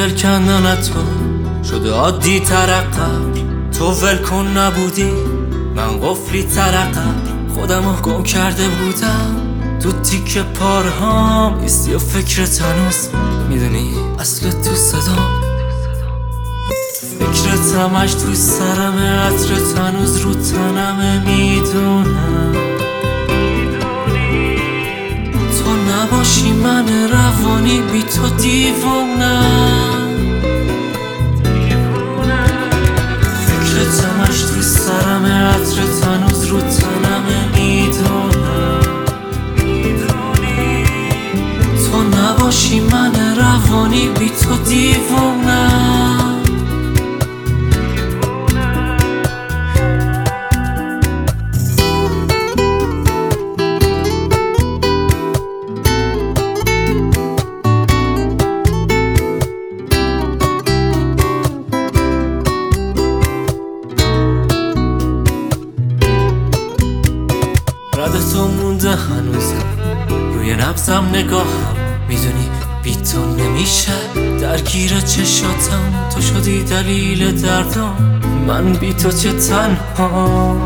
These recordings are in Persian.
دل کندن تو شده عادی ترقب، تو ولکن نبودی من قفلی ترقب، خودمو گم کرده بودم تو تیک پارهام، ایستی و فکرت هنوز میدونی اصل تو صدام، فکرت همش تو سرمه، عطرت هنوز رو تنمه، میدونم تو نباشی من روانی بی تو دیوونم، فکرت همش تو سرمه، عطرت هنوز رو تنمه، میدونم تو نباشی من روانی بی تو دیوونم. رد تو مونده هنوزم روی نبضم، نگاهم میدونی بی تو نمیشه، درگیر چشاتم تو شدی دلیل دردم، من بی تو چه تنها،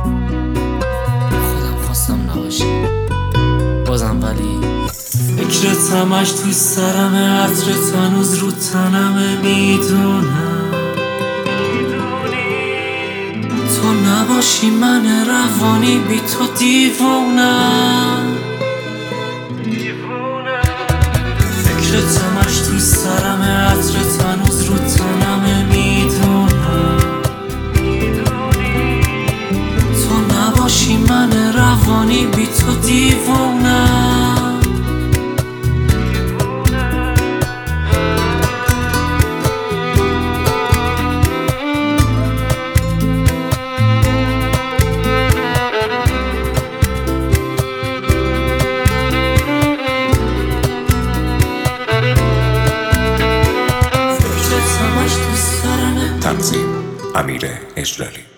خودم خواستم نباشی بازم، ولی فکرت همش تو سرمه، عطرت هنوز رو تنمه، میدونم تو نباشی من روانی بی تو دیوونم، فکرت همش تو سرمه، عطرت هنوز رو تنمه، میدونم تو نباشی من روانی بی تو دیوونم. تنظیم: امیر اجلالی.